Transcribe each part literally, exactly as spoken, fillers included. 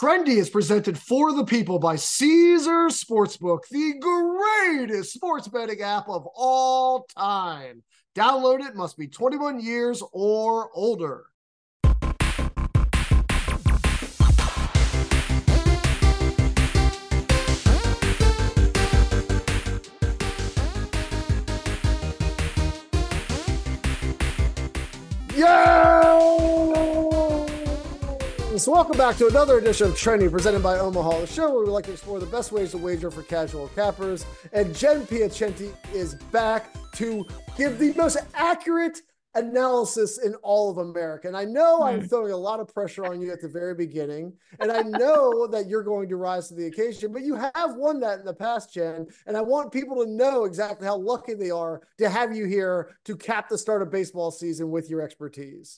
Trendy is presented for the people by Caesar Sportsbook, the greatest sports betting app of all time. Download it, must be twenty-one years or older. So welcome back to another edition of Trendy presented by Omaha, the show where we like to explore the best ways to wager for casual cappers. And Jen Piacenti is back to give the most accurate analysis in all of America. And I know mm. I'm throwing a lot of pressure on you at the very beginning, and I know that you're going to rise to the occasion, but you have won that in the past, Jen. And I want people to know exactly how lucky they are to have you here to cap the start of baseball season with your expertise.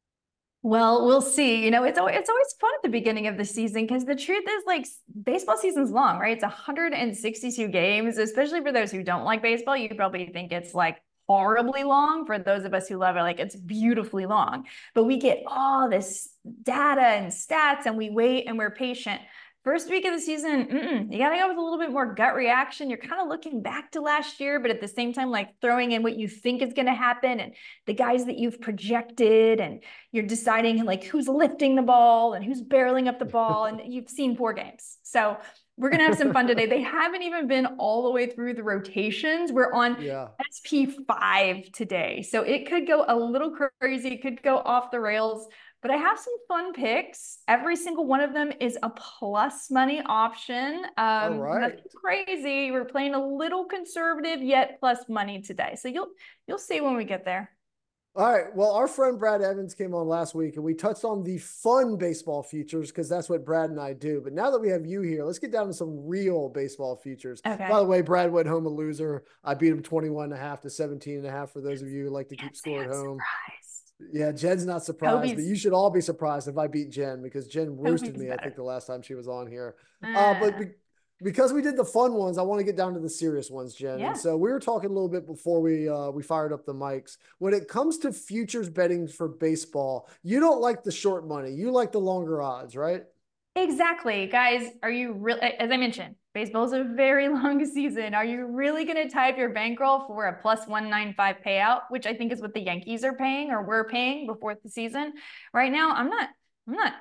Well, we'll see. You know, it's always, it's always fun at the beginning of the season because the truth is, like, baseball season's long, right? It's one hundred sixty-two games, especially for those who don't like baseball. You probably think it's like horribly long. For those of us who love it, like, it's beautifully long. But we get all this data and stats, and we wait and we're patient. First week of the season, mm-mm, you got to go with a little bit more gut reaction. You're kind of looking back to last year, but at the same time, like, throwing in what you think is going to happen and the guys that you've projected, and you're deciding, like, who's lifting the ball and who's barreling up the ball, and you've seen four games. So we're going to have some fun today. They haven't even been all the way through the rotations. We're on yeah. S P five today. So it could go a little crazy. It could go off the rails. But I have some fun picks. Every single one of them is a plus money option. Um, All right. Nothing crazy. We're playing a little conservative, yet plus money today. So you'll you'll see when we get there. All right. Well, our friend Brad Evans came on last week, and we touched on the fun baseball futures because that's what Brad and I do. But now that we have you here, let's get down to some real baseball futures. Okay. By the way, Brad went home a loser. I beat him twenty-one and a half to seventeen and a half for those of you who like to keep score at home. Surprised. Yeah, Jen's not surprised, Toby's, but you should all be surprised if I beat Jen, because Jen roasted Toby's me, better. I think, the last time she was on here. Uh, uh, but be, because we did the fun ones, I want to get down to the serious ones, Jen. Yeah. And so we were talking a little bit before we uh, we fired up the mics. When it comes to futures betting for baseball, you don't like the short money. You like the longer odds, right? Exactly. Guys, are you really, as I mentioned, baseball is a very long season. Are you really going to type your bankroll for a plus one ninety-five payout, which I think is what the Yankees are paying or were paying before the season? Right now, I'm not, I'm not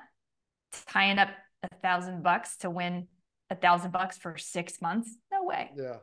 tying up a thousand bucks to win a thousand bucks for six months. No way. Yeah.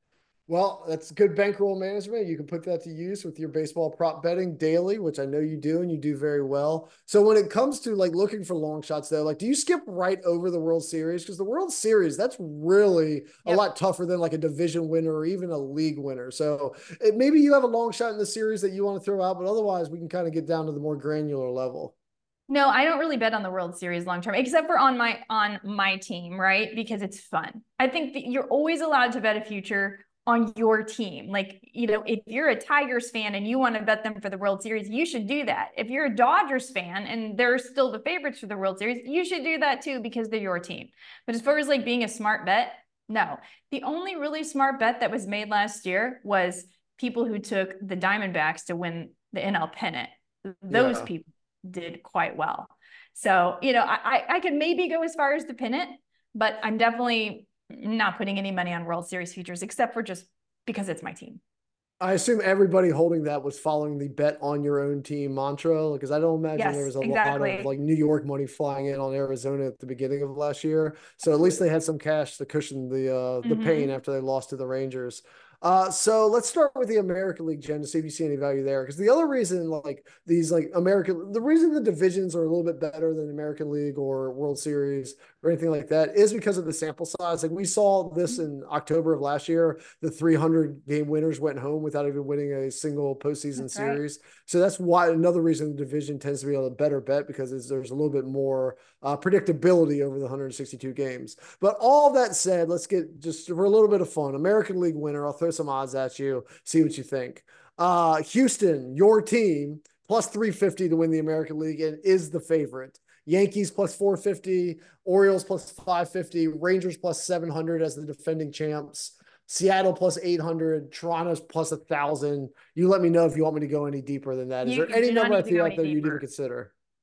Well, that's good bankroll management. You can put that to use with your baseball prop betting daily, which I know you do, and you do very well. So when it comes to, like, looking for long shots, though, like, do you skip right over the World Series? Because the World Series, that's really a yep. lot tougher than like a division winner or even a league winner. So it, maybe you have a long shot in the series that you want to throw out, but otherwise we can kind of get down to the more granular level. No, I don't really bet on the World Series long term, except for on my on my team, right? Because it's fun. I think that you're always allowed to bet a future on your team. Like, you know, if you're a Tigers fan and you want to bet them for the World Series, you should do that. If you're a Dodgers fan and they're still the favorites for the World Series, you should do that too, because they're your team. But as far as like being a smart bet, no. The only really smart bet that was made last year was people who took the Diamondbacks to win the N L pennant. Those yeah. people did quite well. So, you know, I, I could maybe go as far as the pennant, but I'm definitely not putting any money on World Series futures, except for just because it's my team. I assume everybody holding that was following the bet on your own team mantra, because I don't imagine yes, there was a exactly. lot of like New York money flying in on Arizona at the beginning of last year. So at least they had some cash to cushion the uh, the mm-hmm. pain after they lost to the Rangers. Uh, so let's start with the American League, Jen, to see if you see any value there. Because the other reason, like these, like American, the reason the divisions are a little bit better than American League or World Series or anything like that is because of the sample size. Like we saw this in October of last year, the three hundred game winners went home without even winning a single postseason that's series. Right. So that's why another reason the division tends to be a better bet, because there's a little bit more uh, predictability over the one hundred sixty-two games. But all that said, let's get just for a little bit of fun. American League winner, I'll throw some odds at you, see what you think. Uh, Houston, your team, plus three fifty to win the American League and is the favorite. Yankees plus four fifty, Orioles plus five fifty, Rangers plus seven hundred as the defending champs, Seattle plus eight hundred, Toronto's plus one thousand. You let me know if you want me to go any deeper than that. Is you, there any number I threw out there you'd deeper. even consider?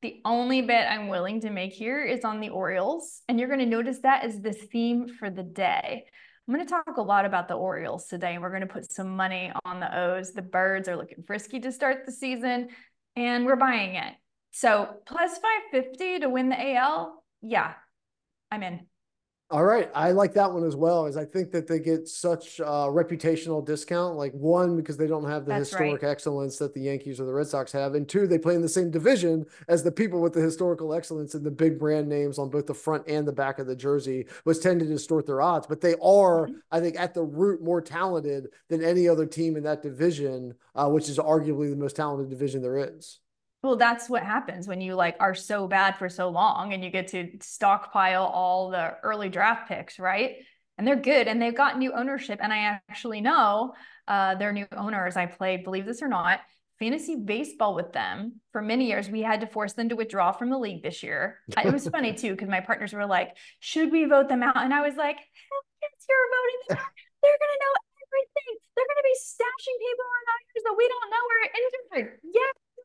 The only bet I'm willing to make here is on the Orioles. And you're going to notice that is the theme for the day. I'm going to talk a lot about the Orioles today, and we're going to put some money on the O's. The Birds are looking frisky to start the season, and we're buying it. So plus five fifty to win the A L. Yeah, I'm in. All right. I like that one as well, as I think that they get such a reputational discount. Like, one, because they don't have the That's historic right. excellence that the Yankees or the Red Sox have. And two, they play in the same division as the people with the historical excellence and the big brand names on both the front and the back of the jersey, which tend to distort their odds. But they are, mm-hmm. I think, at the root more talented than any other team in that division, uh, which is arguably the most talented division there is. Well, that's what happens when you like are so bad for so long and you get to stockpile all the early draft picks, right? And they're good and they've got new ownership. And I actually know uh, their new owners. I played, believe this or not, fantasy baseball with them for many years. We had to force them to withdraw from the league this year. It was funny too, because my partners were like, should we vote them out? And I was like, hell yes, you're voting them out. They're going to know everything. They're going to be stashing people on others that we don't know are injured. Yeah.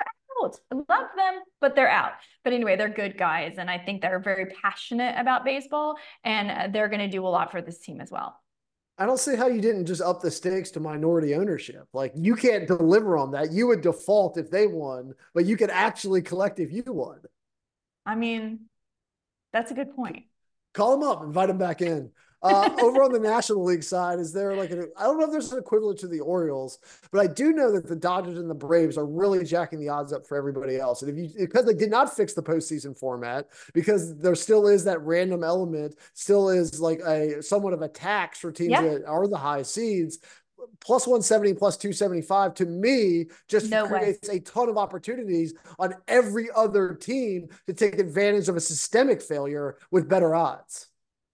I love them, but they're out. But anyway, they're good guys. And I think they're very passionate about baseball, and they're going to do a lot for this team as well. I don't see how you didn't just up the stakes to minority ownership. Like, you can't deliver on that. You would default if they won, but you could actually collect if you won. I mean, that's a good point. Call them up, invite them back in. Uh, over on the National League side, is there like an, I don't know if there's an equivalent to the Orioles, but I do know that the Dodgers and the Braves are really jacking the odds up for everybody else. And if you, because they did not fix the postseason format, because there still is that random element, still is like a somewhat of a tax for teams yeah. that are the high seeds. Plus one seventy, plus two seventy-five, to me, just no creates way. a ton of opportunities on every other team to take advantage of a systemic failure with better odds.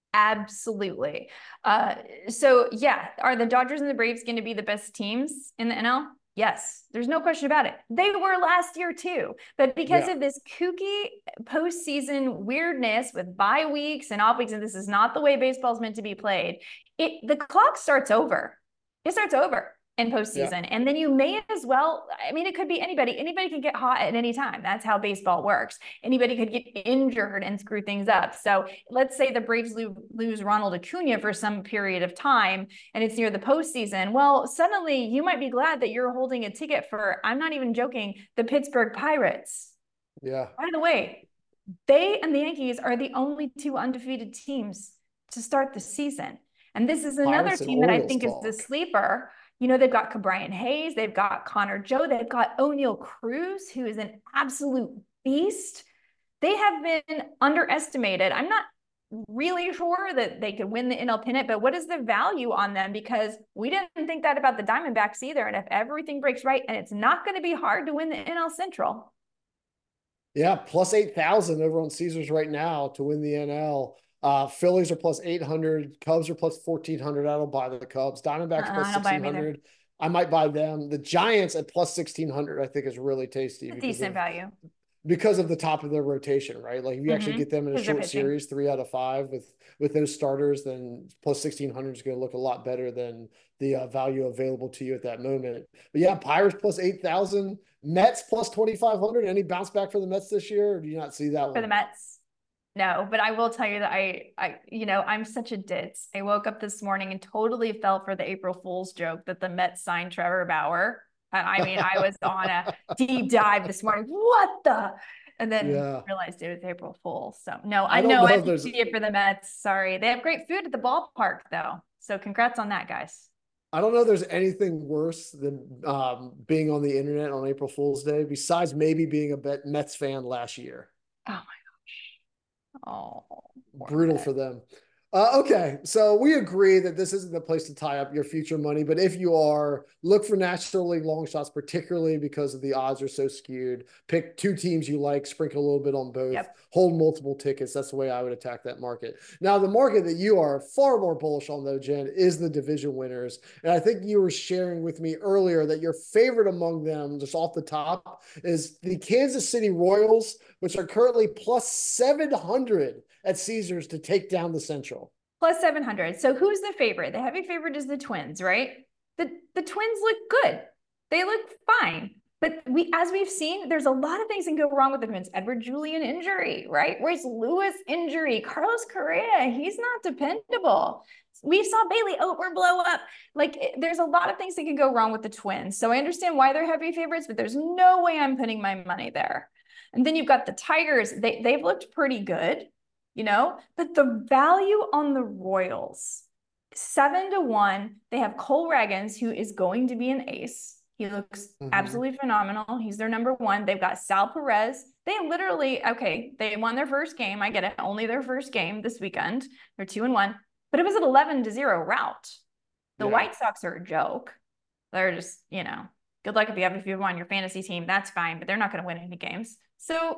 Absolutely. Uh, so yeah, are the Dodgers and the Braves going to be the best teams in the N L? Yes, there's no question about it. They were last year too, but because yeah. of this kooky postseason weirdness with bye weeks and off weeks, and this is not the way baseball is meant to be played, it the clock starts over. It starts over in postseason. Yeah. And then you may as well, I mean, it could be anybody. Anybody can get hot at any time. That's how baseball works. Anybody could get injured and screw things up. So let's say the Braves lo- lose Ronald Acuna for some period of time and it's near the postseason. Well, suddenly you might be glad that you're holding a ticket for, I'm not even joking, the Pittsburgh Pirates. Yeah. By the way, they and the Yankees are the only two undefeated teams to start the season. And this is another Pirates team that I think talk. is the sleeper. You know, they've got Cabrian Hayes, they've got Connor Joe, they've got O'Neal Cruz, who is an absolute beast. They have been underestimated. I'm not really sure that they could win the N L pennant, but what is the value on them? Because we didn't think that about the Diamondbacks either. And if everything breaks right, and it's not going to be hard to win the N L Central. Yeah, plus eight thousand over on Caesars right now to win the N L. Uh, Phillies are plus eight hundred. Cubs are plus fourteen hundred. I don't buy the Cubs. Diamondbacks uh, plus sixteen hundred. I might buy them. The Giants at plus sixteen hundred, I think, is really tasty. A decent of, value. Because of the top of their rotation, right? Like, if you mm-hmm. actually get them in a short series, three out of five with, with those starters, then plus sixteen hundred is going to look a lot better than the uh, value available to you at that moment. But yeah, Pirates plus eight thousand. Mets plus twenty-five hundred. Any bounce back for the Mets this year, or do you not see that one? For the Mets? No, but I will tell you that I, I, you know, I'm such a ditz. I woke up this morning and totally fell for the April Fool's joke that the Mets signed Trevor Bauer. And I mean, I was on a deep dive this morning. What the? And then yeah. realized it was April Fool's. So no, I, I know, know I didn't see it for the Mets. Sorry. They have great food at the ballpark though. So congrats on that, guys. I don't know if there's anything worse than um, being on the internet on April Fool's Day, besides maybe being a Mets fan last year. Oh my Oh, brutal for them. Uh, okay, so we agree that this isn't the place to tie up your future money, but if you are, look for National League long shots, particularly because of the odds are so skewed. Pick two teams you like, sprinkle a little bit on both, yep. hold multiple tickets. That's the way I would attack that market. Now, the market that you are far more bullish on, though, Jen, is the division winners. And I think you were sharing with me earlier that your favorite among them, just off the top, is the Kansas City Royals, which are currently plus seven hundred at Caesars to take down the Central. Plus seven hundred. So who's the favorite? The heavy favorite is the Twins, right? The, the Twins look good. They look fine. But we, as we've seen, there's a lot of things that can go wrong with the Twins. Edward Julian injury, right? Royce Lewis injury, Carlos Correa, he's not dependable. We saw Bailey Ober blow up. Like, it, there's a lot of things that can go wrong with the Twins. So I understand why they're heavy favorites, but there's no way I'm putting my money there. And then you've got the Tigers. They, they've looked pretty good, you know, but the value on the Royals, seven to one, they have Cole Ragans, who is going to be an ace. He looks mm-hmm. absolutely phenomenal. He's their number one. They've got Sal Perez. They literally, okay, they won their first game. I get it. Only their first game this weekend. They're two and one, but it was an eleven to zero rout. The yeah. White Sox are a joke. They're just, you know, good luck if you have, if you have on your fantasy team, that's fine, but they're not going to win any games. So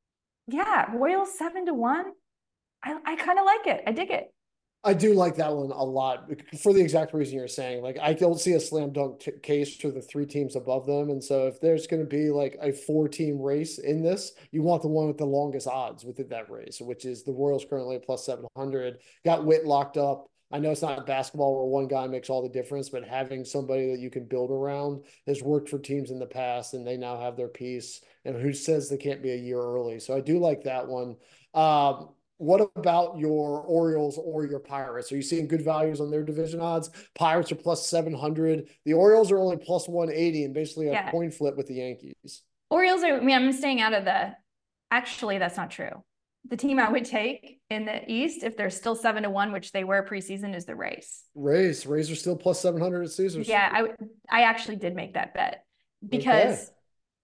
yeah, Royals seven to one. I, I kind of like it. I dig it. I do like that one a lot for the exact reason you're saying. Like, I don't see a slam dunk t- case for the three teams above them. And so if there's going to be like a four team race in this, you want the one with the longest odds within that race, which is the Royals currently at plus seven hundred. Got Witt locked up. I know it's not basketball where one guy makes all the difference, but having somebody that you can build around has worked for teams in the past, and they now have their piece. And who says they can't be a year early? So I do like that one. Um, What about your Orioles or your Pirates? Are you seeing good values on their division odds? Pirates are plus seven hundred. The Orioles are only plus one eighty and basically a yeah. coin flip with the Yankees. Orioles are, I mean, I'm staying out of the, actually, that's not true. The team I would take in the East, if they're still seven to one, which they were preseason, is the Rays. Rays. Rays are still plus seven hundred at Caesars. Yeah, I, I actually did make that bet because okay.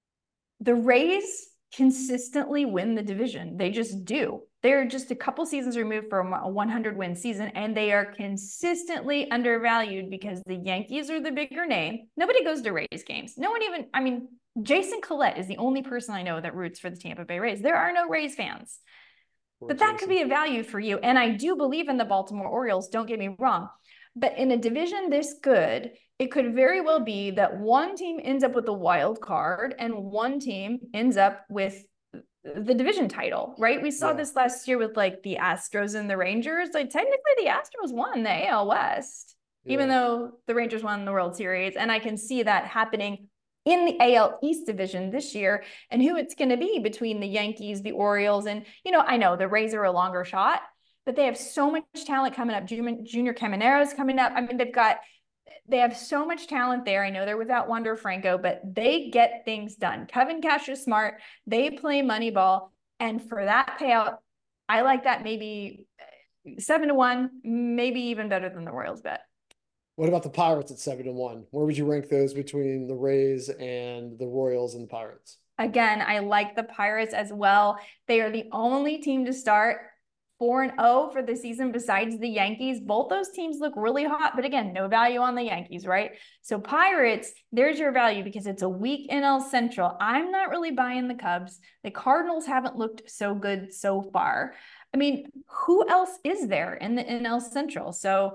the Rays consistently win the division. They just do. They're just a couple seasons removed from a one hundred win season, and they are consistently undervalued because the Yankees are the bigger name. Nobody goes to Rays games. No one even, I mean, Jason Collette is the only person I know that roots for the Tampa Bay Rays. There are no Rays fans. But that could be a value for you. And I do believe in the Baltimore Orioles, don't get me wrong. But in a division this good, it could very well be that one team ends up with the wild card and one team ends up with the division title, right? We saw yeah. this last year with like the Astros and the Rangers. Like, technically the Astros won the A L West, yeah. even though the Rangers won the World Series. And I can see that happening in the A L East division this year, and who it's going to be between the Yankees, the Orioles, and, you know, I know the Rays are a longer shot, but they have so much talent coming up. Junior Camaro's coming up. I mean, they've got, they have so much talent there. I know they're without Wander Franco, but they get things done. Kevin Cash is smart. They play money ball. And for that payout, I like that maybe seven to one, maybe even better than the Royals bet. What about the Pirates at seven to one? Where would you rank those between the Rays and the Royals and the Pirates? Again, I like the Pirates as well. They are the only team to start four and oh for the season besides the Yankees. Both those teams look really hot, but again, no value on the Yankees, right? So Pirates, there's your value because it's a weak N L Central. I'm not really buying the Cubs. The Cardinals haven't looked so good so far. I mean, who else is there in the N L Central? So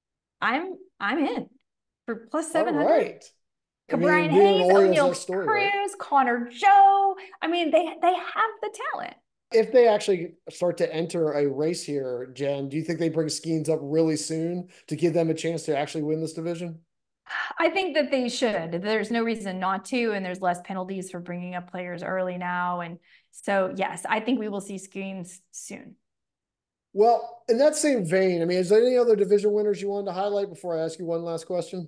I'm I'm in for plus seven hundred. All right. I mean, Brian Hayes, O'Neill Cruz, right? Connor Joe. I mean, they they have the talent. If they actually start to enter a race here, Jen, do you think they bring Skeens up really soon to give them a chance to actually win this division? I think that they should. There's no reason not to, and there's less penalties for bringing up players early now. And so, yes, I think we will see Skeens soon. Well, in that same vein, I mean, is there any other division winners you wanted to highlight before I ask you one last question?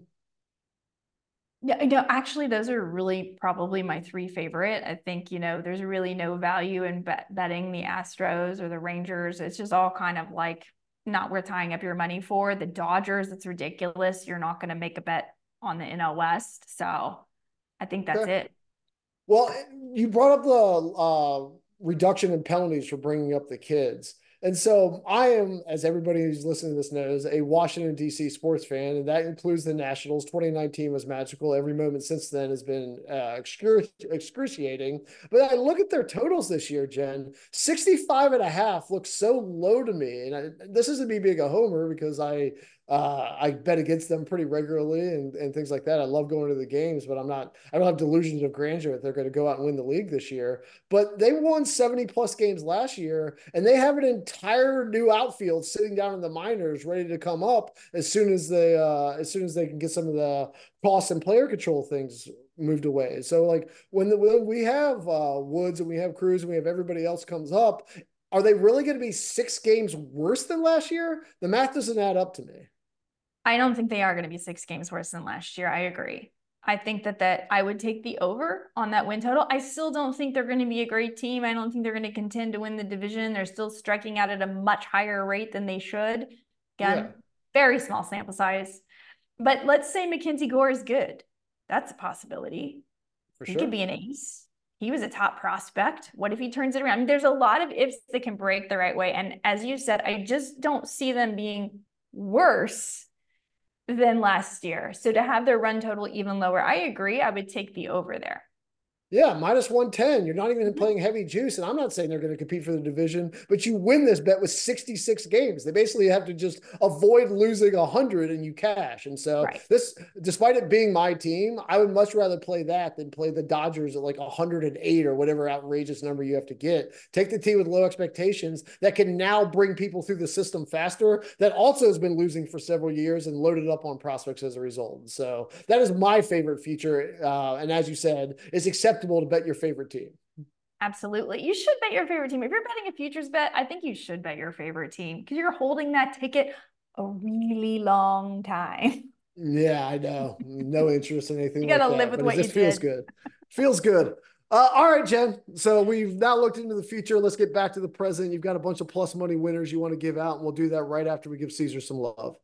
Yeah, you know, actually, those are really probably my three favorite. I think, you know, there's really no value in bet betting the Astros or the Rangers. It's just all kind of like not worth tying up your money for. The Dodgers, it's ridiculous. You're not going to make a bet on the N L West. So I think that's okay. it. Well, you brought up the uh, reduction in penalties for bringing up the kids. And so I am, as everybody who's listening to this knows, a Washington, D C sports fan, and that includes the Nationals. twenty nineteen was magical. Every moment since then has been uh, excru- excruciating. But I look at their totals this year, Jen. sixty-five and a half looks so low to me. And I, this isn't me being a homer because I uh, I bet against them pretty regularly and, and things like that. I love going to the games, but I'm not, I don't have delusions of grandeur that they're going to go out and win the league this year. But they won seventy plus games last year, and they have an entire new outfield sitting down in the minors ready to come up as soon as they, uh, as soon as they can get some of the cost and player control things moved away. So like when, the, when we have uh, Woods and we have Cruz and we have everybody else comes up, are they really going to be six games worse than last year? The math doesn't add up to me. I don't think they are going to be six games worse than last year. I agree. I think that that I would take the over on that win total. I still don't think they're going to be a great team. I don't think they're going to contend to win the division. They're still striking out at a much higher rate than they should. Again, yeah. Very small sample size. But let's say Mackenzie Gore is good. That's a possibility. For he sure. could be an ace. He was a top prospect. What if he turns it around? I mean, there's a lot of ifs that can break the right way. And as you said, I just don't see them being worse than last year. So to have their run total even lower, I agree. I would take the over there. Yeah, minus one ten. You're not even playing heavy juice. And I'm not saying they're going to compete for the division, but you win this bet with sixty-six games. They basically have to just avoid losing one hundred and you cash. And so right. this, despite it being my team, I would much rather play that than play the Dodgers at like one hundred eight or whatever outrageous number you have to get. Take the team with low expectations that can now bring people through the system faster, that also has been losing for several years and loaded up on prospects as a result. So that is my favorite feature. Uh, and as you said, it's acceptable to bet your favorite team. Absolutely. You should bet your favorite team. If you're betting a futures bet, I think you should bet your favorite team because you're holding that ticket a really long time. Yeah, I know. No interest in anything. You got to like live with what you did. It feels good. Feels good. Uh, all right, Jen. So we've now looked into the future. Let's get back to the present. You've got a bunch of plus money winners you want to give out, and we'll do that right after we give Caesar some love.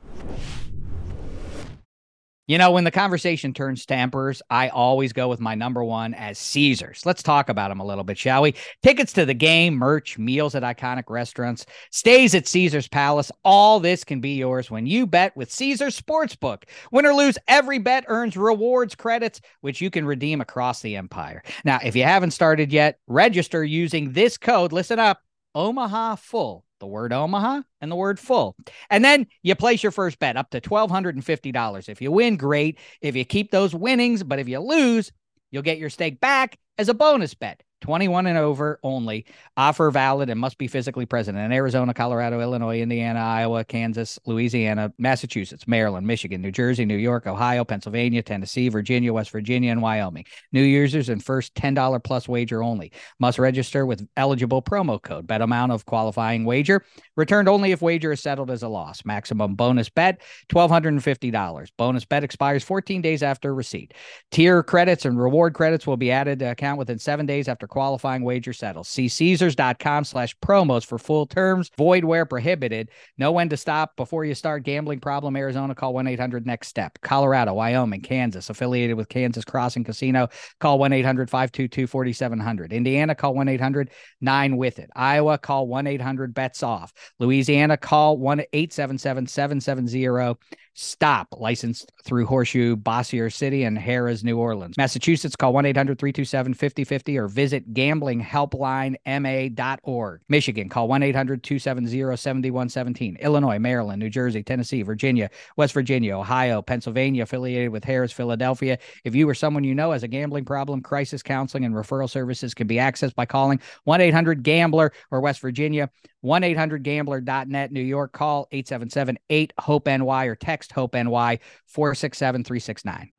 You know, when the conversation turns to emperors, I always go with my number one as Caesars. Let's talk about them a little bit, shall we? Tickets to the game, merch, meals at iconic restaurants, stays at Caesars Palace. All this can be yours when you bet with Caesars Sportsbook. Win or lose, every bet earns rewards credits, which you can redeem across the empire. Now, if you haven't started yet, register using this code. Listen up, Omaha Full. The word Omaha and the word full. And then you place your first bet up to one thousand two hundred fifty dollars. If you win, great. If you keep those winnings, but if you lose, you'll get your stake back as a bonus bet. twenty-one and over only. Offer valid and must be physically present in Arizona, Colorado, Illinois, Indiana, Iowa, Kansas, Louisiana, Massachusetts, Maryland, Michigan, New Jersey, New York, Ohio, Pennsylvania, Tennessee, Virginia, West Virginia, and Wyoming. New users and first ten dollars plus wager only. Must register with eligible promo code. Bet amount of qualifying wager. Returned only if wager is settled as a loss. Maximum bonus bet, one thousand two hundred fifty dollars. Bonus bet expires fourteen days after receipt. Tier credits and reward credits will be added to account within seven days after qualifying wager settles. See Caesars.com slash promos for full terms. Void where prohibited. Know when to stop before you start. Gambling problem, Arizona, call one eight hundred next step. Colorado, Wyoming, Kansas, affiliated with Kansas Crossing Casino, call one eight hundred five two two four seven zero zero. Indiana, call one eight hundred nine with it. Iowa, call one eight hundred bets off. Louisiana, call one eight seven seven seven seven zero stop. Licensed through Horseshoe, Bossier City, and Harrah's, New Orleans. Massachusetts, call one eight hundred three two seven five zero five zero or visit gambling helpline m a dot org. Michigan, call one eight hundred two seven zero seven one one seven. Illinois, Maryland, New Jersey, Tennessee, Virginia, West Virginia, Ohio, Pennsylvania, affiliated with Harrah's, Philadelphia. If you or someone you know has a gambling problem, crisis counseling and referral services can be accessed by calling one eight hundred gambler or West Virginia, one eight hundred gambler dot net. New York, call eight seven seven eight hope N Y or text HOPE N Y four six seven three six nine.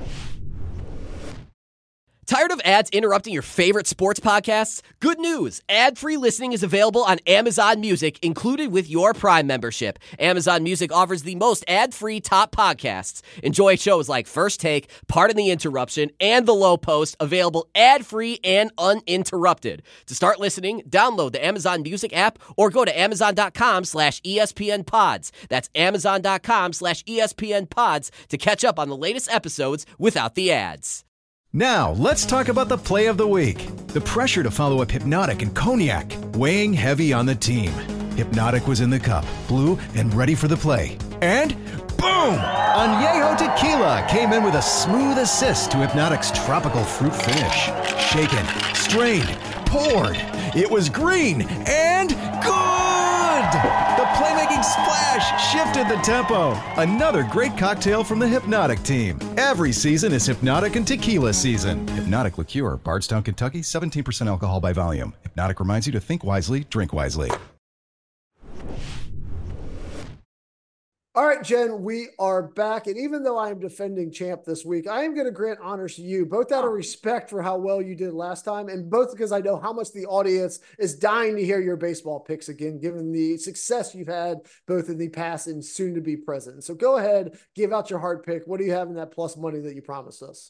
Tired of ads interrupting your favorite sports podcasts? Good news! Ad-free listening is available on Amazon Music, included with your Prime membership. Amazon Music offers the most ad-free top podcasts. Enjoy shows like First Take, Pardon the Interruption, and The Low Post, available ad-free and uninterrupted. To start listening, download the Amazon Music app or go to amazon.com slash ESPN pods. That's amazon.com slash ESPN pods to catch up on the latest episodes without the ads. Now, let's talk about the play of the week. The pressure to follow up Hypnotic and Cognac, weighing heavy on the team. Hypnotic was in the cup, blue, and ready for the play. And boom! Añejo Tequila came in with a smooth assist to Hypnotic's tropical fruit finish. Shaken, strained, poured. It was green and good! The playmaking splash shifted the tempo. Another great cocktail from the Hypnotic team. Every season is Hypnotic and Tequila season. Hypnotic Liqueur, Bardstown, Kentucky, seventeen percent alcohol by volume. Hypnotic reminds you to think wisely, drink wisely. All right, Jen, we are back. And even though I am defending champ this week, I am going to grant honors to you, both out of respect for how well you did last time, and both because I know how much the audience is dying to hear your baseball picks again, given the success you've had both in the past and soon to be present. So go ahead, give out your heart pick. What do you have in that plus money that you promised us?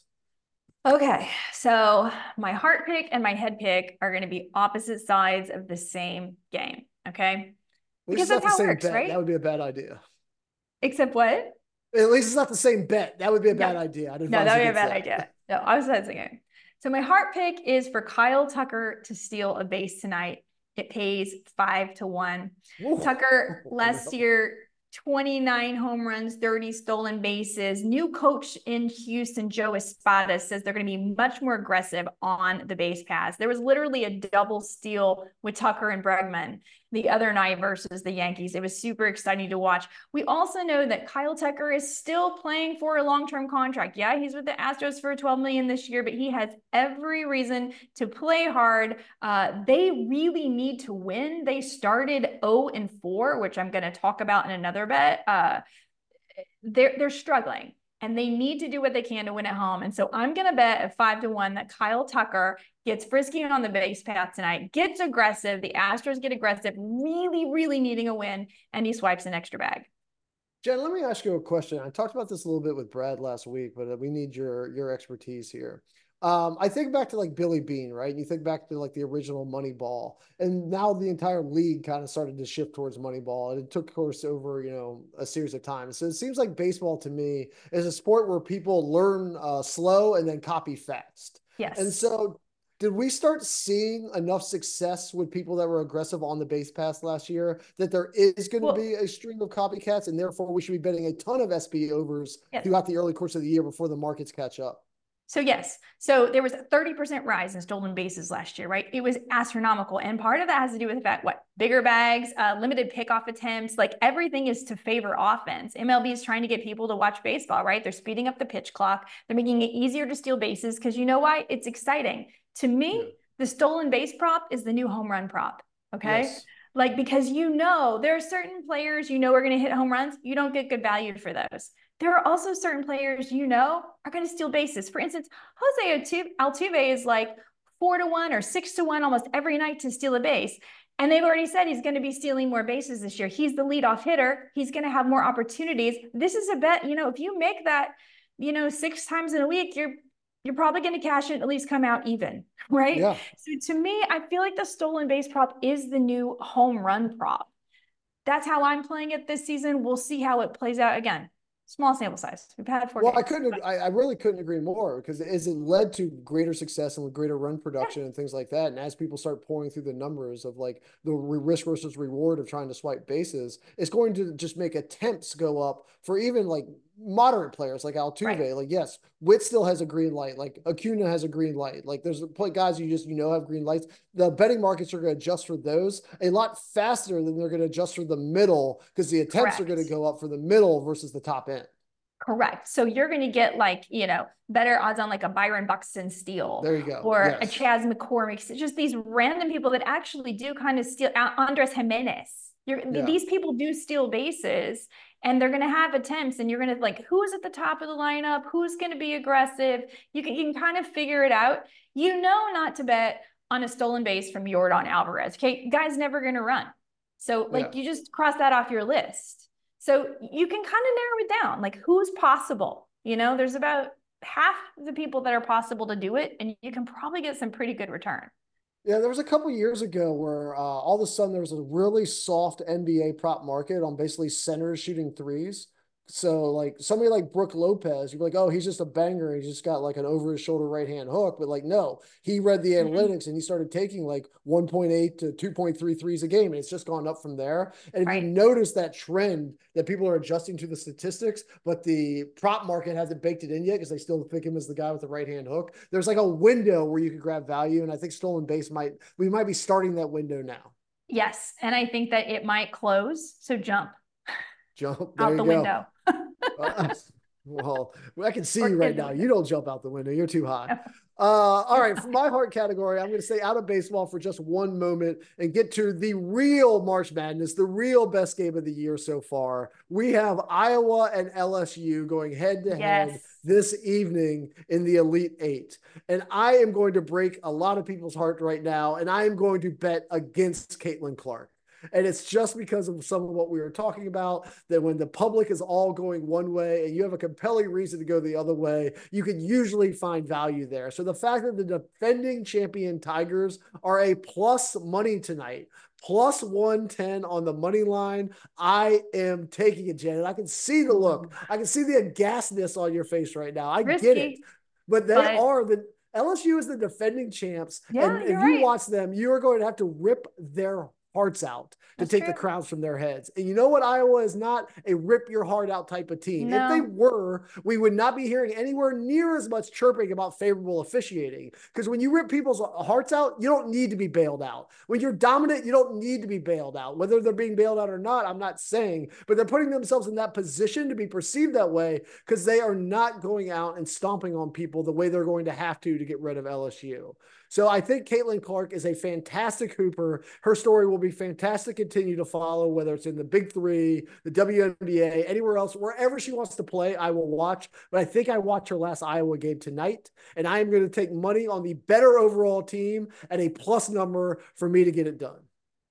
Okay, so my heart pick and my head pick are going to be opposite sides of the same game, okay? Because that's how it works, right? That would be a bad idea. Except what? At least it's not the same bet. That would be a bad no. idea. I'd no, that would be a bad that. idea. No, I was saying. So my heart pick is for Kyle Tucker to steal a base tonight. It pays five to one. Ooh. Tucker last year, twenty-nine home runs, thirty stolen bases. New coach in Houston, Joe Espada, says they're going to be much more aggressive on the base paths. There was literally a double steal with Tucker and Bregman the other night versus the Yankees. It was super exciting to watch. We also know that Kyle Tucker is still playing for a long-term contract. Yeah, he's with the Astros for twelve million dollars this year, but he has every reason to play hard. Uh, they really need to win. They started oh and four, which I'm going to talk about in another bet. Uh, they're, they're struggling. And they need to do what they can to win at home. And so I'm going to bet at five to one that Kyle Tucker gets frisky on the base path tonight, gets aggressive. The Astros get aggressive, really, really needing a win, and he swipes an extra bag. Jen, let me ask you a question. I talked about this a little bit with Brad last week, but we need your, your expertise here. Um, I think back to like Billy Beane, right? And you think back to like the original Moneyball, and now the entire league kind of started to shift towards Moneyball, and it took course over, you know, a series of times. So it seems like baseball to me is a sport where people learn uh, slow and then copy fast. Yes. And so did we start seeing enough success with people that were aggressive on the base pass last year that there is going to well, be a string of copycats, and therefore we should be betting a ton of S P overs yes. throughout the early course of the year before the markets catch up? So yes, so there was a thirty percent rise in stolen bases last year, right? It was astronomical. And part of that has to do with the fact, what, bigger bags, uh, limited pickoff attempts, like everything is to favor offense. M L B is trying to get people to watch baseball, right? They're speeding up the pitch clock. They're making it easier to steal bases because you know why? It's exciting. To me, yeah. the stolen base prop is the new home run prop, okay? Yes. Like, because you know, there are certain players you know are going to hit home runs. You don't get good value for those. There are also certain players, you know, are going to steal bases. For instance, Jose Altuve is like four to one or six to one almost every night to steal a base. And they've already said he's going to be stealing more bases this year. He's the leadoff hitter. He's going to have more opportunities. This is a bet, you know, if you make that, you know, six times in a week, you're you're probably going to cash it, at least come out even, right? Yeah. So to me, I feel like the stolen base prop is the new home run prop. That's how I'm playing it this season. We'll see how it plays out again. Small sample size. We've had four. Well, games. I couldn't. I, I really couldn't agree more, because as it led to greater success and with greater run production yeah. and things like that, and as people start pouring through the numbers of like the risk versus reward of trying to swipe bases, it's going to just make attempts go up for even like moderate players like Altuve. Right. Like, yes, Witt still has a green light. Like Acuna has a green light. Like there's guys you just you know have green lights. The betting markets are going to adjust for those a lot faster than they're going to adjust for the middle, because the attempts Correct. Are going to go up for the middle versus the top end. Correct. So you're going to get like, you know, better odds on like a Byron Buxton steal. There you go. Or yes. a Chas McCormick. It's just these random people that actually do kind of steal. Andres Jimenez. You're, yeah. These people do steal bases, and they're going to have attempts, and you're going to like, who's at the top of the lineup? Who's going to be aggressive? You can, you can kind of figure it out. You know not to bet on a stolen base from Yordan Alvarez. Okay. Guy's never going to run. So like yeah. you just cross that off your list. So you can kind of narrow it down, like who's possible. You know, there's about half the people that are possible to do it, and you can probably get some pretty good return. Yeah, there was a couple of years ago where uh, all of a sudden there was a really soft N B A prop market on basically centers shooting threes. So like somebody like Brook Lopez, you're like, oh, he's just a banger. He's just got like an over his shoulder right hand hook. But like, no, he read the mm-hmm. analytics and he started taking like one point eight to two point three threes a game. And it's just gone up from there. And if right. you notice that trend that people are adjusting to the statistics, but the prop market hasn't baked it in yet because they still think him as the guy with the right hand hook. There's like a window where you could grab value. And I think stolen base might, we might be starting that window now. Yes. And I think that it might close. So jump. Jump there out the you go. window. uh, well, I can see or you right now. You don't jump out the window. You're too high. Uh, all right, for my heart category, I'm going to stay out of baseball for just one moment and get to the real March Madness, the real best game of the year so far. We have Iowa and L S U going head to head Yes. this evening in the Elite Eight. And I am going to break a lot of people's heart right now, and I am going to bet against Caitlin Clark. And it's just because of some of what we were talking about, that when the public is all going one way and you have a compelling reason to go the other way, you can usually find value there. So the fact that the defending champion Tigers are a plus money tonight, plus one ten on the money line, I am taking it, Janet. I can see the look. I can see the aghastness on your face right now. I Risky, get it. But they but... are the L S U is the defending champs. Yeah, and if you're you right. watch them, you are going to have to rip their hearts out to That's take true. the crowns from their heads. And you know what? Iowa is not a rip your heart out type of team. No. If they were, we would not be hearing anywhere near as much chirping about favorable officiating. Because when you rip people's hearts out, you don't need to be bailed out. When you're dominant, you don't need to be bailed out. Whether they're being bailed out or not, I'm not saying, but they're putting themselves in that position to be perceived that way because they are not going out and stomping on people the way they're going to have to to get rid of L S U. So I think Caitlin Clark is a fantastic hooper. Her story will be fantastic to continue to follow, whether it's in the Big Three, the W N B A, anywhere else, wherever she wants to play, I will watch. But I think I watched her last Iowa game tonight, and I am going to take money on the better overall team at a plus number for me to get it done.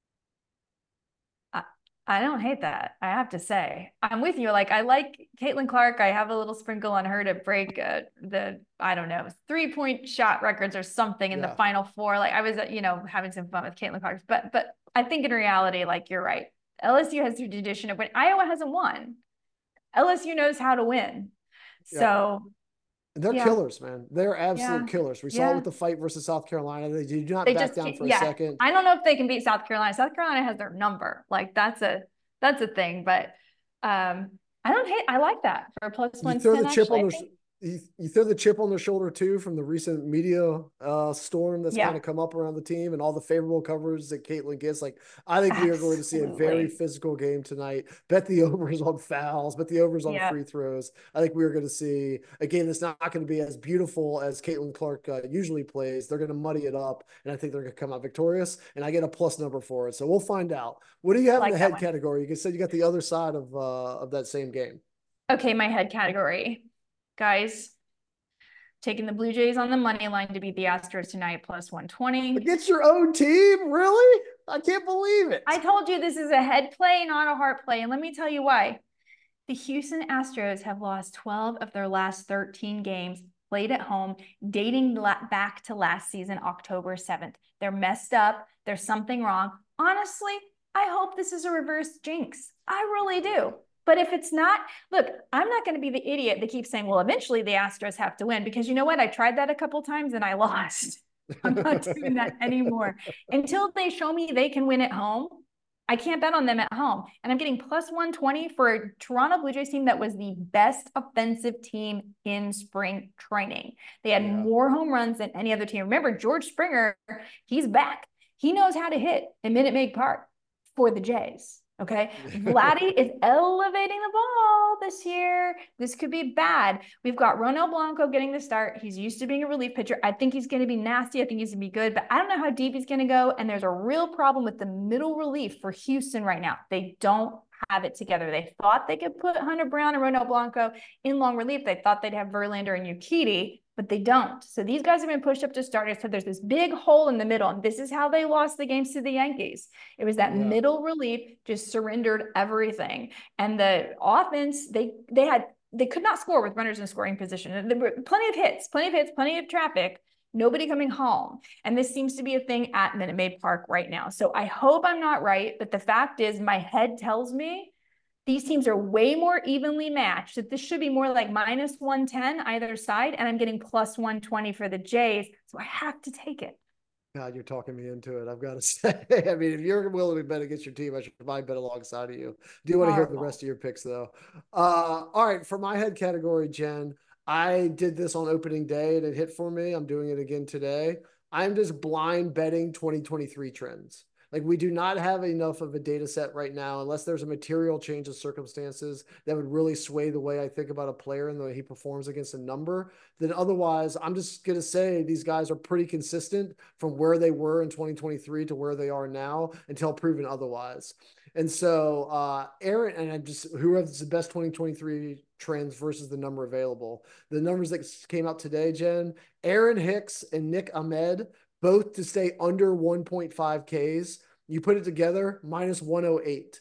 I don't hate that. I have to say, I'm with you. Like, I like Caitlin Clark. I have a little sprinkle on her to break uh, the, I don't know, three point shot records or something in yeah. the Final Four. Like, I was, you know, having some fun with Caitlin Clark, but, but I think in reality, like, you're right. L S U has the tradition of when Iowa hasn't won. L S U knows how to win. Yeah. So they're yeah. killers, man. They're absolute yeah. killers. We saw yeah. it with the fight versus South Carolina. They did not they back just, down for yeah. a second. I don't know if they can beat South Carolina. South Carolina has their number. Like, that's a that's a thing. But um, I don't hate. I like that for a plus one. You throw the chip on their. You, you throw the chip on their shoulder too from the recent media uh, storm that's yeah. kind of come up around the team and all the favorable coverage that Caitlin gets. Like, I think Absolutely. we are going to see a very physical game tonight. Bet the overs on fouls, bet the overs on yeah. free throws. I think we are going to see a game that's not going to be as beautiful as Caitlin Clark uh, usually plays. They're going to muddy it up, and I think they're going to come out victorious. And I get a plus number for it, so we'll find out. What do you have like in the head one. category? You said you got the other side of uh, of that same game. Okay, my head category. Guys, taking the Blue Jays on the money line to beat the Astros tonight, plus one twenty. Against your own team? Really? I can't believe it. I told you this is a head play, not a heart play. And let me tell you why. The Houston Astros have lost twelve of their last thirteen games played at home, dating back to last season, October seventh. They're messed up. There's something wrong. Honestly, I hope this is a reverse jinx. I really do. But if it's not, look, I'm not going to be the idiot that keeps saying, well, eventually the Astros have to win, because you know what? I tried that a couple times and I lost. I'm not doing that anymore. Until they show me they can win at home, I can't bet on them at home. And I'm getting plus one twenty for a Toronto Blue Jays team that was the best offensive team in spring training. They had yeah. more home runs than any other team. Remember, George Springer, he's back. He knows how to hit in Minute Maid Park for the Jays. Okay. Vladdy is elevating the ball this year. This could be bad. We've got Ronel Blanco getting the start. He's used to being a relief pitcher. I think he's going to be nasty. I think he's going to be good, but I don't know how deep he's going to go. And there's a real problem with the middle relief for Houston right now. They don't have it together. They thought they could put Hunter Brown and Ronel Blanco in long relief. They thought they'd have Verlander and Urquidy, but they don't. So these guys have been pushed up to starters. So there's this big hole in the middle. And this is how they lost the games to the Yankees. It was that yeah. middle relief just surrendered everything. And the offense, they they had they could not score with runners in scoring position. There were plenty of hits, plenty of hits, plenty of traffic, nobody coming home. And this seems to be a thing at Minute Maid Park right now. So I hope I'm not right, but the fact is my head tells me these teams are way more evenly matched, that this should be more like minus one ten either side, and I'm getting plus one twenty for the Jays, so I have to take it. God, you're talking me into it, I've got to say. I mean, if you're willing to bet against your team, I should probably bet alongside of you. Do you want to hear the rest of your picks, though? Uh, all right, for my head category, Jen, I did this on opening day, and it hit for me. I'm doing it again today. I'm just blind betting twenty twenty-three trends. Like we do not have enough of a data set right now, unless there's a material change of circumstances that would really sway the way I think about a player and the way he performs against a number. Then otherwise, I'm just going to say these guys are pretty consistent from where they were in twenty twenty-three to where they are now until proven otherwise. And so uh, Aaron, and I just, who has the best twenty twenty-three trends versus the number available. The numbers that came out today, Jen, Aaron Hicks and Nick Ahmed, both to stay under one point five Ks. You put it together, minus one oh eight.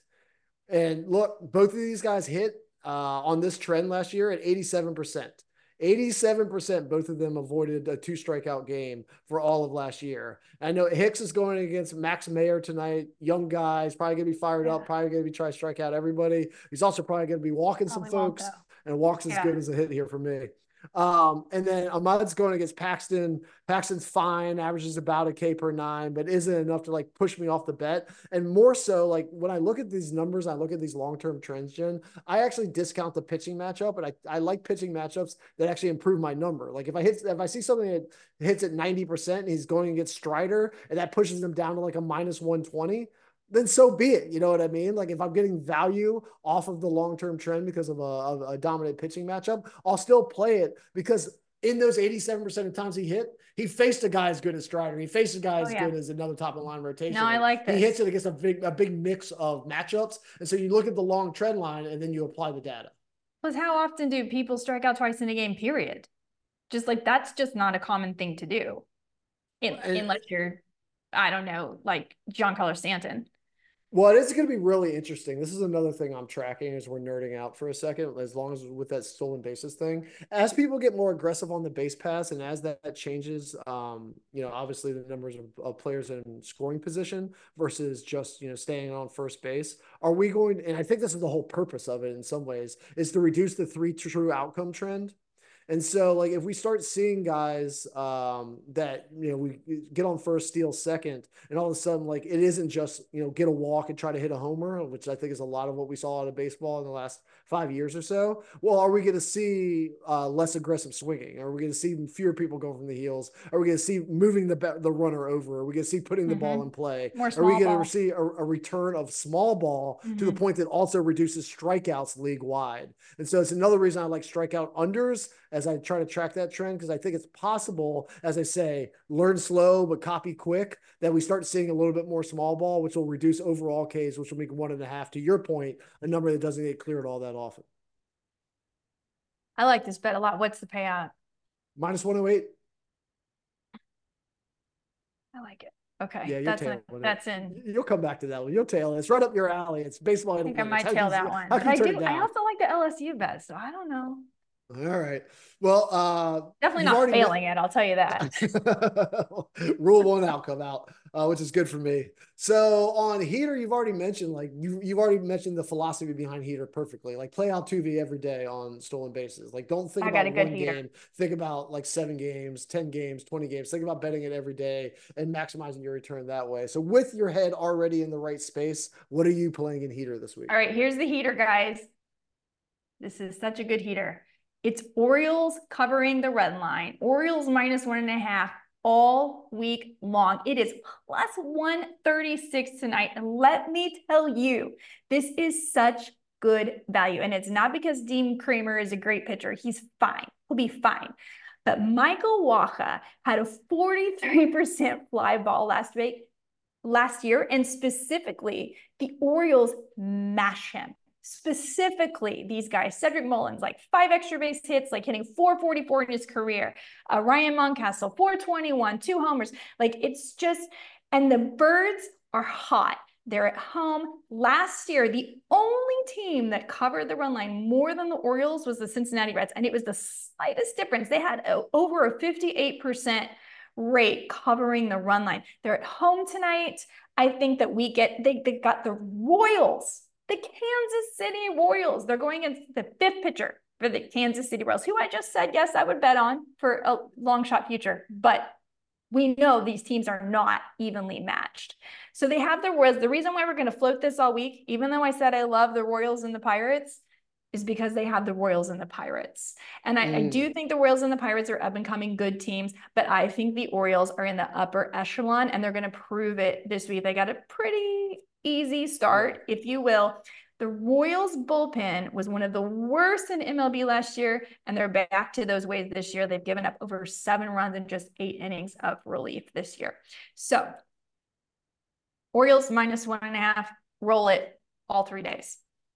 And look, both of these guys hit uh, on this trend last year at eighty-seven percent. eighty-seven percent, both of them avoided a two strikeout game for all of last year. I know Hicks is going against Max Mayer tonight. Young guy. He's probably going to be fired yeah. up, probably going to be trying to strike out everybody. He's also probably going to be walking probably some folks, and walks as yeah. good as a hit here for me. Um, and then Ahmad's going against Paxton. Paxton's fine, averages about a K per nine, but isn't enough to like push me off the bet. And more so, like when I look at these numbers, I look at these long-term trends, Jen, I actually discount the pitching matchup, and I, I like pitching matchups that actually improve my number. Like if I hit, if I see something that hits at ninety percent and he's going against Strider and that pushes him down to like a minus one twenty, then so be it. You know what I mean? Like if I'm getting value off of the long-term trend because of a, of a dominant pitching matchup, I'll still play it because in those eighty-seven percent of times he hit, he faced a guy as good as Strider. He faced a guy as oh, yeah. good as another top of line rotation. No, I like this. He hits it against a big, a big mix of matchups. And so you look at the long trend line and then you apply the data. Plus, how often do people strike out twice in a game, period? Just like, that's just not a common thing to do. In, and, unless you're, I don't know, like Giancarlo Stanton. Well, it is going to be really interesting. This is another thing I'm tracking as we're nerding out for a second, as long as with that stolen bases thing. As people get more aggressive on the base pass and as that, that changes, um, you know, obviously the numbers of, of players in scoring position versus just, you know, staying on first base, are we going, and I think this is the whole purpose of it in some ways, is to reduce the three true outcome trend. And so, like, if we start seeing guys um, that, you know, we get on first, steal second, and all of a sudden, like, it isn't just, you know, get a walk and try to hit a homer, which I think is a lot of what we saw out of baseball in the last five years or so. Well, are we going to see uh, less aggressive swinging? Are we going to see fewer people go from the heels? Are we going to see moving the the runner over? Are we going to see putting the mm-hmm. ball in play? More are we going ball. to see a, a return of small ball mm-hmm. to the point that also reduces strikeouts league wide? And so it's another reason I like strikeout unders as I try to track that trend, because I think it's possible, as I say, learn slow but copy quick, that we start seeing a little bit more small ball, which will reduce overall Ks, which will make one and a half, to your point, a number that doesn't get cleared all that often. I like this bet a lot. What's the payout? Minus one oh eight. I like it. Okay. Yeah, that's, in, that's in. You'll come back to that one. You'll tail it. It's right up your alley. It's baseball. I think I might tail that one. But I, do, I also like the L S U bet, so I don't know. All right. Well, uh, definitely not failing met- it. I'll tell you that. Rule one outcome out, uh, which is good for me. So on Heater, you've already mentioned, like you, you've already mentioned the philosophy behind Heater perfectly. Like play Altuve every day on stolen bases. Like don't think I about one heater. game. Think about like seven games, ten games, twenty games. Think about betting it every day and maximizing your return that way. So with your head already in the right space, what are you playing in Heater this week? All right, here's the Heater, guys. This is such a good Heater. It's Orioles covering the red line. Orioles minus one and a half all week long. It is plus one thirty-six tonight. And let me tell you, this is such good value. And it's not because Dean Kramer is a great pitcher. He's fine. He'll be fine. But Michael Wacha had a forty-three percent fly ball last week, last year. And specifically, the Orioles mash him. Specifically, these guys, Cedric Mullins, like five extra base hits, like hitting four forty-four in his career. Uh, Ryan Mountcastle, four twenty-one, two homers. Like it's just, and the Birds are hot. They're at home. Last year, the only team that covered the run line more than the Orioles was the Cincinnati Reds. And it was the slightest difference. They had a, over a fifty-eight percent rate covering the run line. They're at home tonight. I think that we get, they, they got the Royals. The Kansas City Royals. They're going against the fifth pitcher for the Kansas City Royals, who I just said, yes, I would bet on for a long shot future. But we know these teams are not evenly matched. So they have their Royals. The reason why we're going to float this all week, even though I said I love the Royals and the Pirates, is because they have the Royals and the Pirates. And I, Mm. I do think the Royals and the Pirates are up and coming good teams, but I think the Orioles are in the upper echelon, and they're going to prove it this week. They got a pretty easy start, if you will. The Royals bullpen was one of the worst in M L B last year, and they're back to those ways this year. They've given up over seven runs in just eight innings of relief this year. So Orioles minus one and a half, roll it all three days.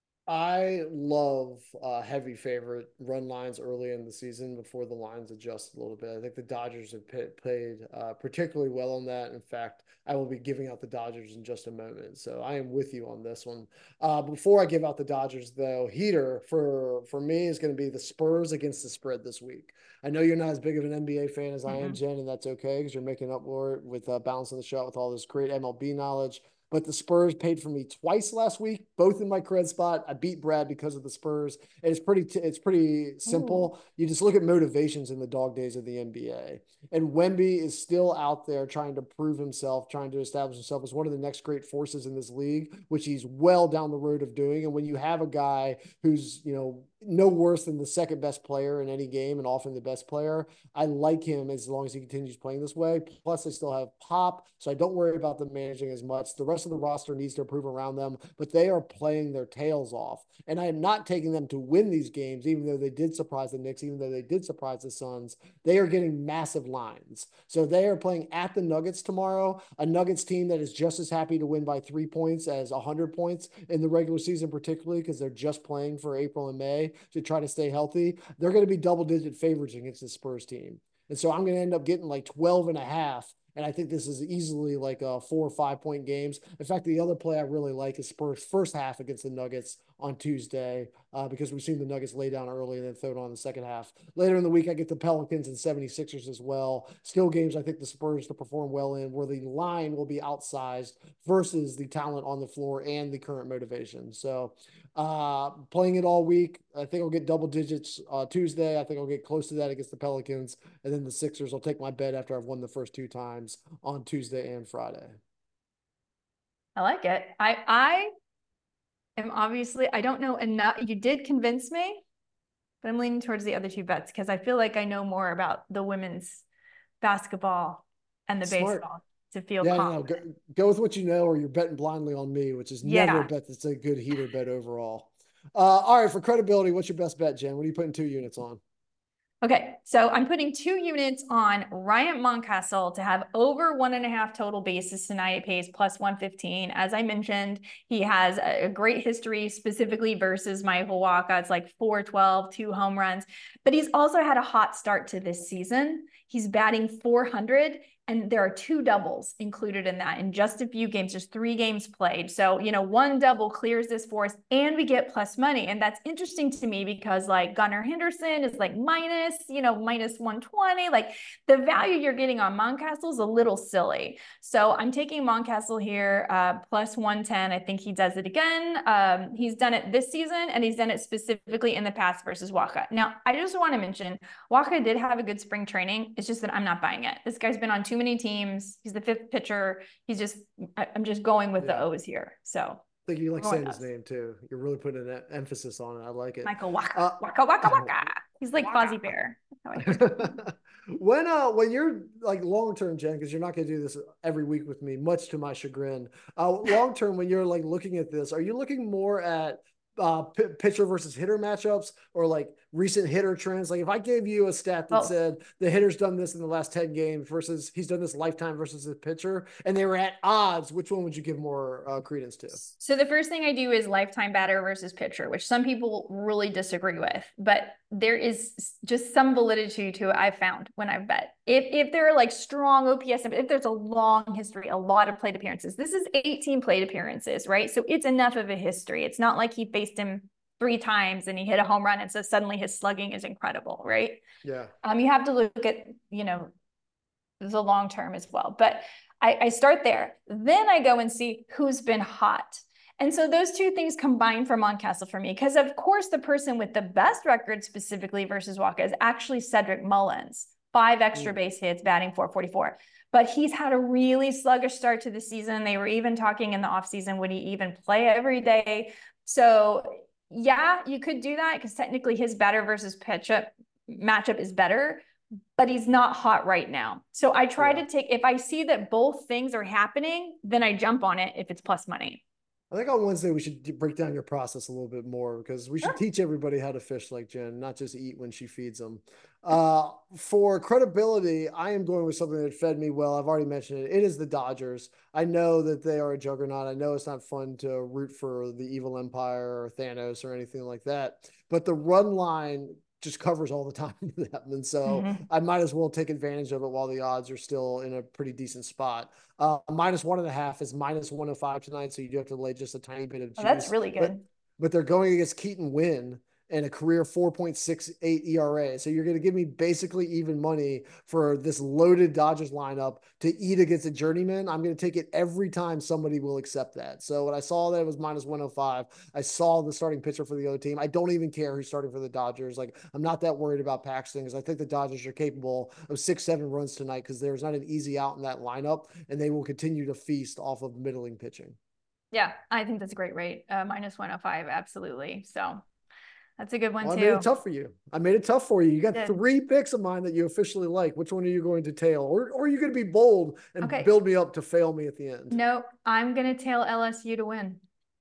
I love uh, heavy favorite run lines early in the season before the lines adjust a little bit. I think the Dodgers have pay, played uh, particularly well on that. In fact, I will be giving out the Dodgers in just a moment. So I am with you on this one. Uh, before I give out the Dodgers, though, heater for, for me is going to be the Spurs against the spread this week. I know you're not as big of an N B A fan as I am, Jen, and that's okay because you're making up for it with uh, balancing the shot with all this great M L B knowledge. But the Spurs paid for me twice last week, both in my cred spot. I beat Brad because of the Spurs. And it's pretty, t- it's pretty simple. Ooh. You just look at motivations in the dog days of the N B A. And Wemby is still out there trying to prove himself, trying to establish himself as one of the next great forces in this league, which he's well down the road of doing. And when you have a guy who's, you know, no worse than the second best player in any game and often the best player, I like him as long as he continues playing this way. Plus, they still have Pop, so I don't worry about them managing as much. The rest of the roster needs to improve around them, but they are playing their tails off. And I am not taking them to win these games, even though they did surprise the Knicks, even though they did surprise the Suns. They are getting massive lines. So they are playing at the Nuggets tomorrow, a Nuggets team that is just as happy to win by three points as one hundred points in the regular season, particularly because they're just playing for April and May to try to stay healthy. They're going to be double-digit favorites against the Spurs team. And so I'm going to end up getting like twelve and a half. And I think this is easily like a four or five point games. In fact, the other play I really like is Spurs first half against the Nuggets on Tuesday uh, because we've seen the Nuggets lay down early and then throw it on the second half. Later in the week, I get the Pelicans and seventy-sixers as well. Still games I think the Spurs to perform well in where the line will be outsized versus the talent on the floor and the current motivation. So uh, playing it all week, I think I'll get double digits uh, Tuesday. I think I'll get close to that against the Pelicans. And then the Sixers, I'll take my bet after I've won the first two times on Tuesday and Friday. I like it. I I am obviously, I don't know enough. You did convince me, but I'm leaning towards the other two bets because I feel like I know more about the women's basketball and the Smart. baseball to feel yeah, confident. No, go, go with what you know, or you're betting blindly on me, which is yeah. never a bet that's a good heater bet overall. Uh, all right, for credibility, what's your best bet, Jen? What are you putting two units on? Okay, so I'm putting two units on Ryan Mountcastle to have over one and a half total bases tonight. It pays plus one fifteen. As I mentioned, he has a great history specifically versus Michael Wacha. It's like four twelve, two home runs, but he's also had a hot start to this season. He's batting four hundred. And there are two doubles included in that in just a few games, just three games played. So, you know, one double clears this for us and we get plus money. And that's interesting to me because like Gunnar Henderson is like minus, you know, minus one twenty. Like the value you're getting on Mountcastle is a little silly. So I'm taking Mountcastle here, uh, plus one ten. I think he does it again. Um, he's done it this season and he's done it specifically in the past versus Wacha. Now, I just want to mention Wacha did have a good spring training. It's just that I'm not buying it. This guy's been on two many teams. He's the fifth pitcher. He's just, I, I'm just going with yeah. the O's here. So I think you like saying his name too. You're really putting an emphasis on it. I like it. Michael Wacha, uh, Wacha, Wacha, Wacha. He's like Fozzie Bear. when uh when you're like long term, Jen, because you're not going to do this every week with me, much to my chagrin. Uh, long term, when you're like looking at this, are you looking more at uh p- pitcher versus hitter matchups or like recent hitter trends? Like if I gave you a stat that oh. said the hitter's done this in the last ten games versus he's done this lifetime versus the pitcher and they were at odds, which one would you give more uh, credence to? So the first thing I do is lifetime batter versus pitcher, which some people really disagree with, but there is just some validity to it I've found when I've bet. If if there are like strong O P S, if there's a long history, a lot of plate appearances, this is eighteen plate appearances, right? So it's enough of a history. It's not like he faced him three times and he hit a home run and so suddenly his slugging is incredible, right? Yeah. Um, you have to look at, you know, the long term as well. But I, I start there. Then I go and see who's been hot. And so those two things combine for Mountcastle for me, because of course the person with the best record specifically versus Wacha is actually Cedric Mullins, five extra mm. base hits, batting four forty-four. But he's had a really sluggish start to the season. They were even talking in the offseason, would he even play every day? So yeah, you could do that because technically his batter versus pitchup matchup is better, but he's not hot right now. So I try yeah. to take, if I see that both things are happening, then I jump on it if it's plus money. I think on Wednesday we should break down your process a little bit more because we should sure. teach everybody how to fish like Jen, not just eat when she feeds them. Uh, for credibility, I am going with something that fed me well. I've already mentioned it. It is the Dodgers. I know that they are a juggernaut. I know it's not fun to root for the evil empire or Thanos or anything like that, but the run line just covers all the time for them. And so mm-hmm. I might as well take advantage of it while the odds are still in a pretty decent spot. Uh, minus one and a half is minus one oh five tonight. So you do have to lay just a tiny bit of juice. Oh, that's really good. But, but they're going against Keaton Winn and a career four point six eight E R A. So you're going to give me basically even money for this loaded Dodgers lineup to eat against a journeyman. I'm going to take it every time somebody will accept that. So when I saw that it was minus one oh five, I saw the starting pitcher for the other team. I don't even care who's starting for the Dodgers. Like, I'm not that worried about Paxton because I think the Dodgers are capable of six, seven runs tonight because there's not an easy out in that lineup, and they will continue to feast off of middling pitching. Yeah, I think that's a great rate. Uh, minus one oh five. Absolutely. So that's a good one, well, too. I made it tough for you. I made it tough for you. You got Good. three picks of mine that you officially like. Which one are you going to tail? Or, or are you going to be bold and okay. build me up to fail me at the end? No, I'm going to tail L S U to win.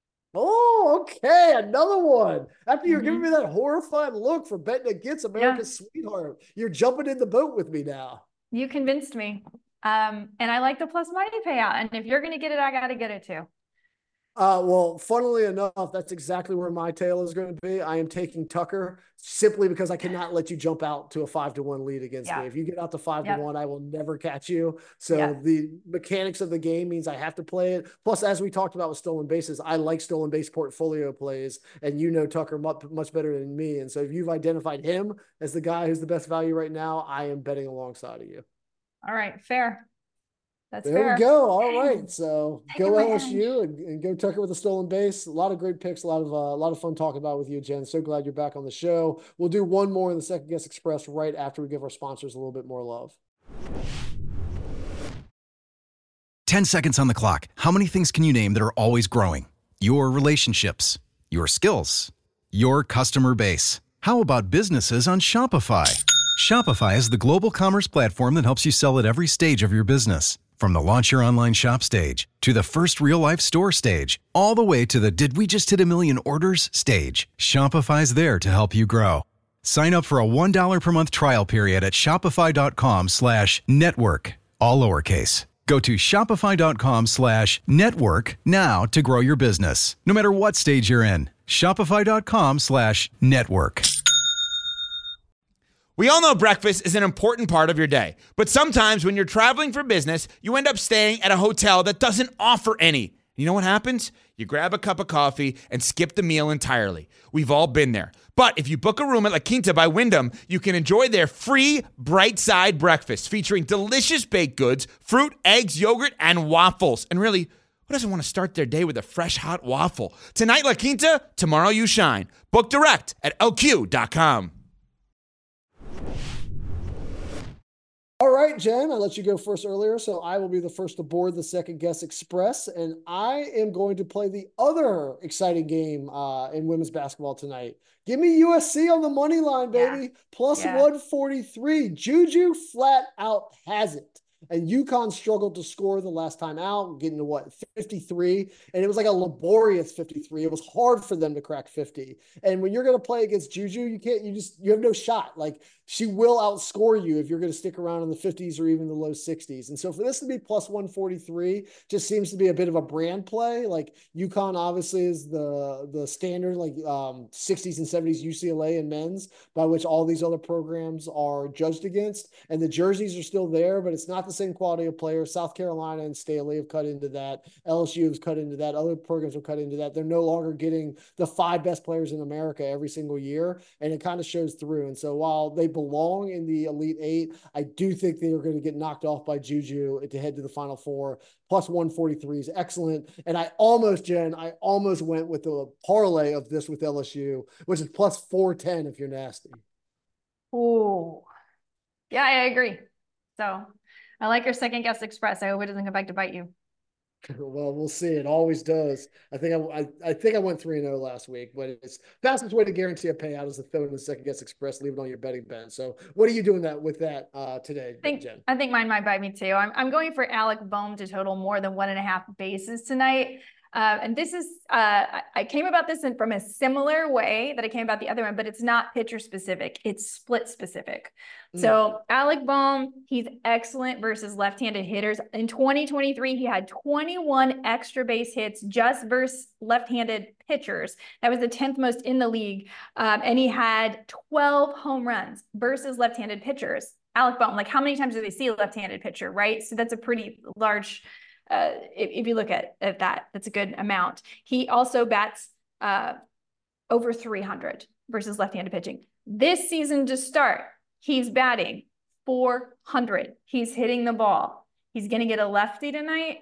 Oh, okay. Another one. After you're mm-hmm. giving me that horrified look for betting against America's yeah. sweetheart, you're jumping in the boat with me now. You convinced me. Um, and I like the plus money payout. And if you're going to get it, I got to get it too. Uh, well, funnily enough, that's exactly where my tail is going to be. I am taking Tucker simply because I cannot let you jump out to a five to one lead against yeah. me. If you get out to five yep. to one, I will never catch you. So yeah. the mechanics of the game means I have to play it. Plus, as we talked about with stolen bases, I like stolen base portfolio plays, and you know Tucker much, much better than me. And so if you've identified him as the guy who's the best value right now, I am betting alongside of you. All right, fair. That's there fair. we go. All right. So Take go L S U and, and go Tucker with a stolen base. A lot of great picks. A lot of uh, a lot of fun talking about with you, Jen. So glad you're back on the show. We'll do one more in the Second Guess Express right after we give our sponsors a little bit more love. ten seconds on the clock. How many things can you name that are always growing? Your relationships, your skills, your customer base. How about businesses on Shopify? Shopify is the global commerce platform that helps you sell at every stage of your business. From the launch your online shop stage, to the first real-life store stage, all the way to the did we just hit a million orders stage, Shopify's there to help you grow. Sign up for a one dollar per month trial period at shopify.com slash network, all lowercase. Go to shopify.com slash network now to grow your business, no matter what stage you're in. Shopify.com slash network. We all know breakfast is an important part of your day, but sometimes when you're traveling for business, you end up staying at a hotel that doesn't offer any. You know what happens? You grab a cup of coffee and skip the meal entirely. We've all been there. But if you book a room at La Quinta by Wyndham, you can enjoy their free Bright Side breakfast featuring delicious baked goods, fruit, eggs, yogurt, and waffles. And really, who doesn't want to start their day with a fresh, hot waffle? Tonight, La Quinta, tomorrow you shine. Book direct at L Q dot com. All right, Jen, I let you go first earlier, so I will be the first to board the Second Guess Express, and I am going to play the other exciting game uh, in women's basketball tonight. Give me U S C on the money line, baby. Yeah. Plus yeah. one forty-three. Juju flat out has it. And UConn struggled to score the last time out, getting to what, fifty-three? And it was like a laborious fifty-three. It was hard for them to crack fifty. And when you're going to play against Juju, you can't, you just, you have no shot. Like, she will outscore you if you're going to stick around in the fifties or even the low sixties. And so for this to be plus one forty-three just seems to be a bit of a brand play. Like, UConn obviously is the, the standard, like um, sixties and seventies U C L A and men's, by which all these other programs are judged against. And the jerseys are still there, but it's not the same quality of players. South Carolina and Staley have cut into that. L S U has cut into that. Other programs have cut into that. They're no longer getting the five best players in America every single year, and it kind of shows through. And so while they belong in the Elite Eight, I do think they are going to get knocked off by Juju to head to the Final Four. Plus one forty-three is excellent. And I almost, Jen, I almost went with the parlay of this with L S U, which is plus four ten if you're nasty. Oh, yeah, I agree. So I like your Second Guess Express. I hope it doesn't come back to bite you. Well, we'll see. It always does. I think I, I, I think I went three and zero last week, but it's fastest way to guarantee a payout is to throw it in the second guess express, leave it on your betting bench. So, what are you doing that with that uh, today, I think, Jen? I think mine might bite me too. I'm I'm going for Alec Bohm to total more than one and a half bases tonight. Uh, and this is, uh, I came about this in, from a similar way that I came about the other one, but it's not pitcher specific. It's split specific. Mm. So Alec Bohm, he's excellent versus left-handed hitters. In twenty twenty-three, he had twenty-one extra base hits just versus left-handed pitchers. That was the tenth most in the league. Um, and he had twelve home runs versus left-handed pitchers. Alec Bohm, like how many times do they see a left-handed pitcher, right? So that's a pretty large Uh, if, if you look at, at that, that's a good amount. He also bats uh, over three hundred versus left-handed pitching. This season to start, he's batting four hundred. He's hitting the ball. He's going to get a lefty tonight.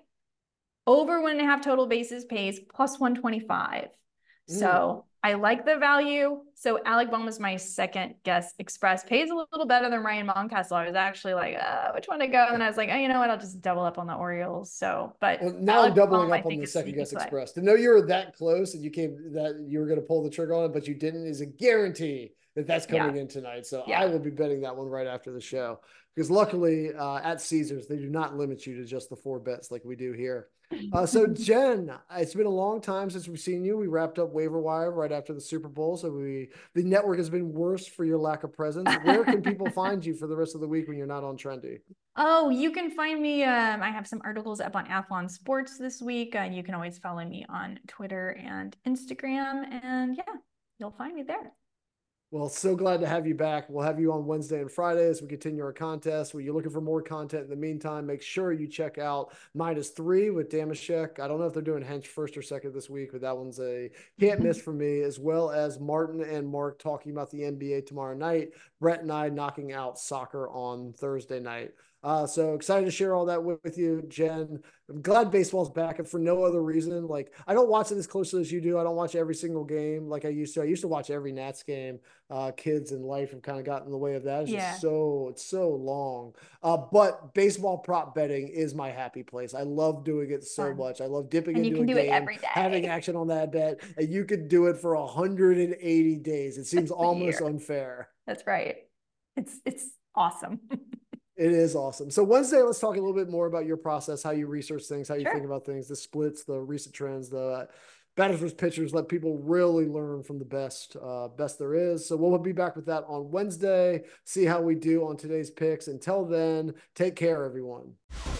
Over one and a half total bases pays plus one twenty-five. Mm. So I like the value. So Alec Bohm is my second guess express. Pays a little better than Ryan Mountcastle. I was actually like, uh, which one to go? And I was like, oh, you know what? I'll just double up on the Orioles. So, but well, now Alec I'm doubling Bohm, up on the second guess play. Express. To know you were that close and you came that you were going to pull the trigger on it, but you didn't is a guarantee that that's coming yeah. in tonight. So yeah. I will be betting that one right after the show because luckily uh, at Caesars, they do not limit you to just the four bets like we do here. Uh, so Jen, it's been a long time since we've seen you. We wrapped up waiver wire right after the Super Bowl. So we, the network has been worse for your lack of presence. Where can people find you for the rest of the week when you're not on Trendy? Oh, you can find me. Um, I have some articles up on Athlon Sports this week. And uh, you can always follow me on Twitter and Instagram. And yeah, you'll find me there. Well, so glad to have you back. We'll have you on Wednesday and Friday as we continue our contest. When you're looking for more content in the meantime, make sure you check out Minus Three with Damashek. I don't know if they're doing Hench first or second this week, but that one's a can't miss for me, as well as Martin and Mark talking about the N B A tomorrow night. Brett and I knocking out soccer on Thursday night. Uh, so excited to share all that with, with you, Jen. I'm glad baseball's back, and for no other reason. Like, I don't watch it as closely as you do. I don't watch every single game like I used to. I used to watch every Nats game. Uh, kids and life have kind of gotten in the way of that. It's yeah. just so, it's so long. Uh, but baseball prop betting is my happy place. I love doing it so Fun. much. I love dipping and into you can a do game, it every day. having action on that bet, and you could do it for one hundred eighty days. It seems almost year. unfair. That's right. It's, it's awesome. It is awesome. So Wednesday, let's talk a little bit more about your process, how you research things, how you sure. think about things, the splits, the recent trends, the batters versus pitchers. Let people really learn from the best, uh, best there is. So we'll be back with that on Wednesday. See how we do on today's picks. Until then, take care, everyone.